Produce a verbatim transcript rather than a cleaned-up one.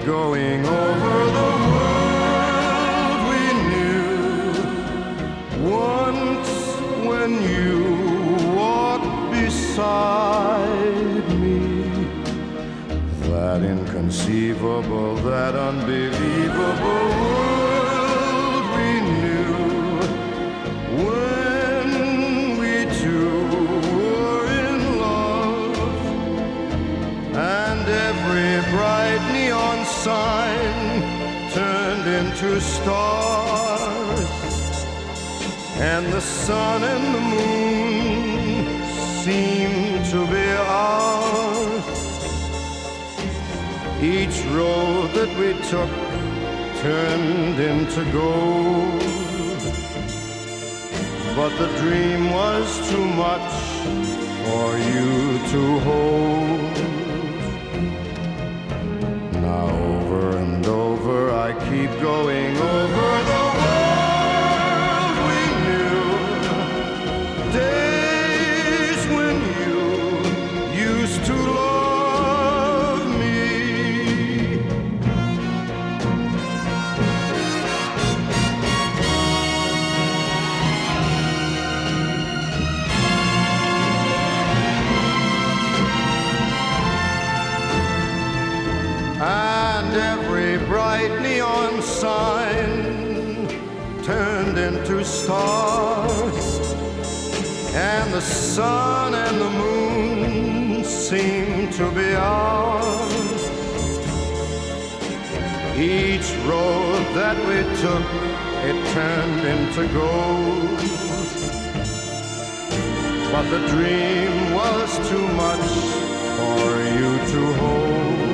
going over the world we knew. Once when you walked beside me, that inconceivable, that unbelievable world we knew. When we two were in love, and every bright neon sign turned into stars, and the sun and the moon seemed to be ours. Each road that we took turned into gold, but the dream was too much for you to hold. Now over and over I keep going over the world we knew. Days when you used to love me. And every bright neon sign turned into stars, and the sun and the moon seemed to be ours. Each road that we took, it turned into gold, but the dream was too much for you to hold.